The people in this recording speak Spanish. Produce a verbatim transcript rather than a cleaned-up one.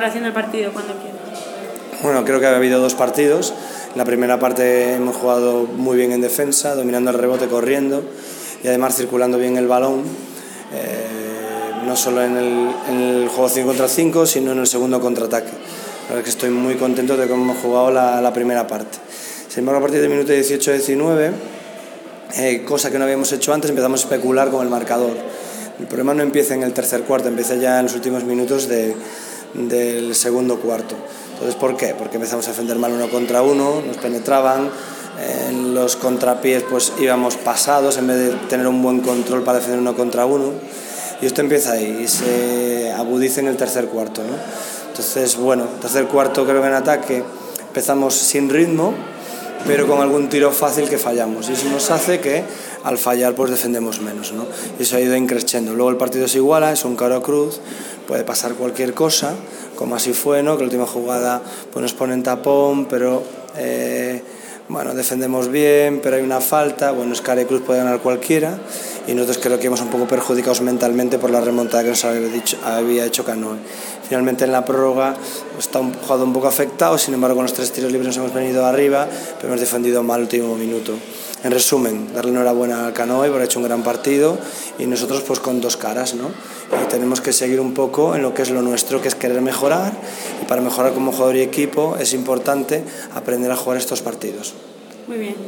valoración del partido cuando quieras. Bueno, creo que ha habido dos partidos. En la primera parte hemos jugado muy bien en defensa, dominando el rebote, corriendo y además circulando bien el balón, eh, no solo en el, en el juego cinco contra cinco, sino en el segundo contraataque. La verdad es que estoy muy contento de cómo hemos jugado la, la primera parte. Sin embargo, a partir del minuto dieciocho diecinueve, eh, cosa que no habíamos hecho antes, empezamos a especular con el marcador. El problema no empieza en el tercer cuarto, empieza ya en los últimos minutos de, del segundo cuarto. Entonces, ¿por qué? Porque empezamos a defender mal uno contra uno, nos penetraban, en los contrapiés pues íbamos pasados en vez de tener un buen control para defender uno contra uno, y esto empieza ahí y se agudiza en el tercer cuarto, ¿no? Entonces, bueno, tercer cuarto creo que en ataque empezamos sin ritmo, pero con algún tiro fácil que fallamos, y eso nos hace que al fallar pues defendemos menos, ¿no? Y eso ha ido increciendo. Luego el partido se iguala, es un caro cruz, puede pasar cualquier cosa, como así fue, ¿no? Que la última jugada pues nos ponen tapón, pero eh, bueno, defendemos bien, pero hay una falta, bueno, es cara y cruz, puede ganar cualquiera, y nosotros creo que hemos un poco perjudicados mentalmente por la remontada que nos había, dicho, había hecho Canoe. Finalmente en la prórroga está un jugador un poco afectado, sin embargo con los tres tiros libres nos hemos venido arriba, pero hemos defendido mal el último minuto. En resumen, darle enhorabuena al Canoe por haber hecho un gran partido, y nosotros pues con dos caras, ¿no? Y tenemos que seguir un poco en lo que es lo nuestro, que es querer mejorar, y para mejorar como jugador y equipo es importante aprender a jugar estos partidos. Muy bien.